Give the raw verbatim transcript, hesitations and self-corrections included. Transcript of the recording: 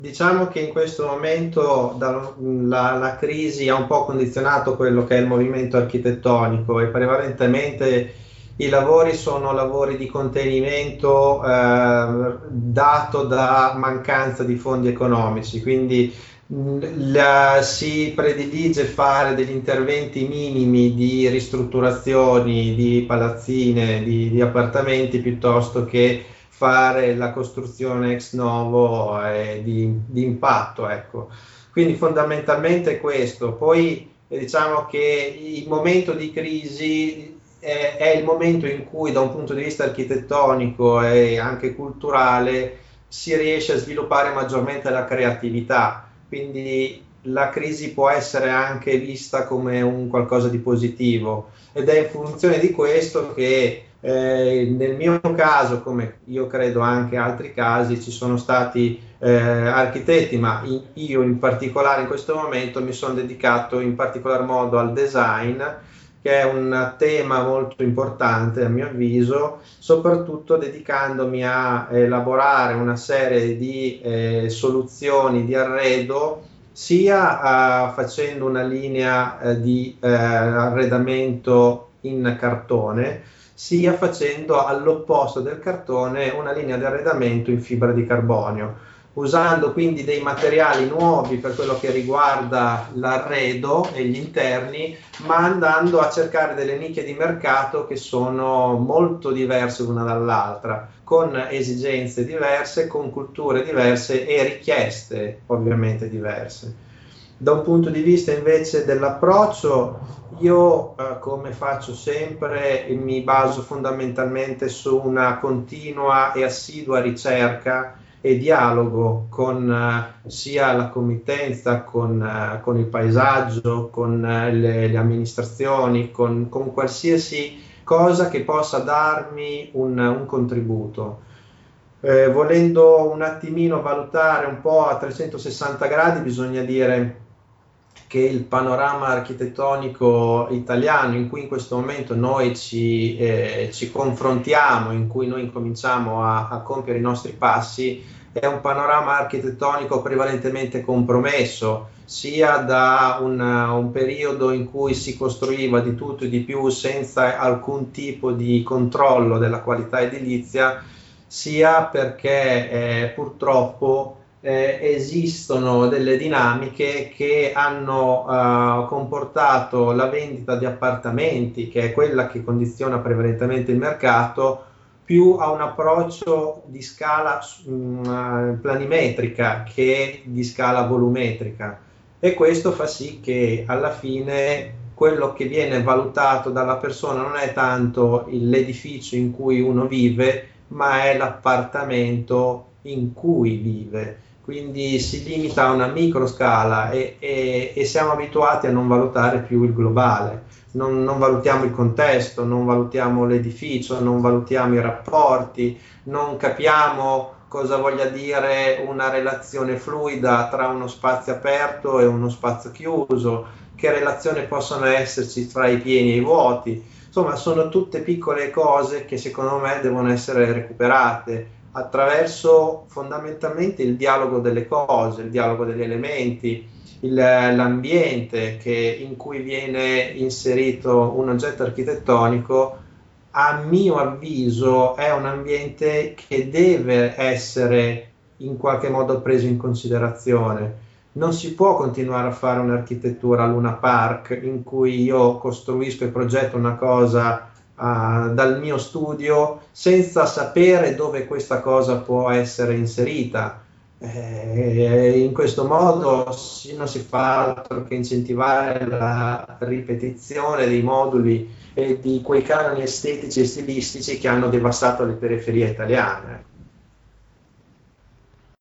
Diciamo che in questo momento da- la, la crisi ha un po' condizionato quello che è il movimento architettonico e prevalentemente i lavori sono lavori di contenimento eh, dato da mancanza di fondi economici, quindi mh, la- si predilige fare degli interventi minimi di ristrutturazioni di palazzine, di, di appartamenti piuttosto che fare la costruzione ex novo eh, di, di impatto, ecco. Quindi fondamentalmente questo. Poi eh, diciamo che il momento di crisi è, è il momento in cui da un punto di vista architettonico e anche culturale si riesce a sviluppare maggiormente la creatività. Quindi la crisi può essere anche vista come un qualcosa di positivo ed è in funzione di questo che eh, nel mio caso, come io credo anche altri casi, ci sono stati eh, architetti, ma in- io in particolare in questo momento mi sono dedicato in particolar modo al design, che è un tema molto importante a mio avviso, soprattutto dedicandomi a elaborare una serie di eh, soluzioni di arredo sia eh, facendo una linea eh, di eh, arredamento in cartone, sia facendo all'opposto del cartone una linea di arredamento in fibra di carbonio, usando quindi dei materiali nuovi per quello che riguarda l'arredo e gli interni, ma andando a cercare delle nicchie di mercato che sono molto diverse l'una dall'altra, con esigenze diverse, con culture diverse e richieste ovviamente diverse. Da un punto di vista invece dell'approccio, io eh, come faccio sempre mi baso fondamentalmente su una continua e assidua ricerca e dialogo con eh, sia la committenza, con, eh, con il paesaggio, con eh, le, le amministrazioni, con, con qualsiasi cosa che possa darmi un, un contributo. Eh, volendo un attimino valutare un po' a trecentosessanta gradi, bisogna dire che il panorama architettonico italiano in cui in questo momento noi ci, eh, ci confrontiamo, in cui noi incominciamo a, a compiere i nostri passi, è un panorama architettonico prevalentemente compromesso, sia da un, un periodo in cui si costruiva di tutto e di più senza alcun tipo di controllo della qualità edilizia, sia perché eh, purtroppo eh, esistono delle dinamiche che hanno eh, comportato la vendita di appartamenti, che è quella che condiziona prevalentemente il mercato, più a un approccio di scala mh, planimetrica che di scala volumetrica. E questo fa sì che alla fine quello che viene valutato dalla persona non è tanto l'edificio in cui uno vive, ma è l'appartamento in cui vive. Quindi si limita a una micro scala e, e, e siamo abituati a non valutare più il globale. Non, non valutiamo il contesto, non valutiamo l'edificio, non valutiamo i rapporti, non capiamo cosa voglia dire una relazione fluida tra uno spazio aperto e uno spazio chiuso, che relazione possono esserci tra i pieni e i vuoti. Insomma, sono tutte piccole cose che secondo me devono essere recuperate attraverso fondamentalmente il dialogo delle cose, il dialogo degli elementi, il, l'ambiente che, in cui viene inserito un oggetto architettonico, a mio avviso è un ambiente che deve essere in qualche modo preso in considerazione. Non si può continuare a fare un'architettura Luna Park in cui io costruisco e progetto una cosa uh, dal mio studio senza sapere dove questa cosa può essere inserita. Eh, in questo modo si, non si fa altro che incentivare la ripetizione dei moduli e di quei canoni estetici e stilistici che hanno devastato le periferie italiane.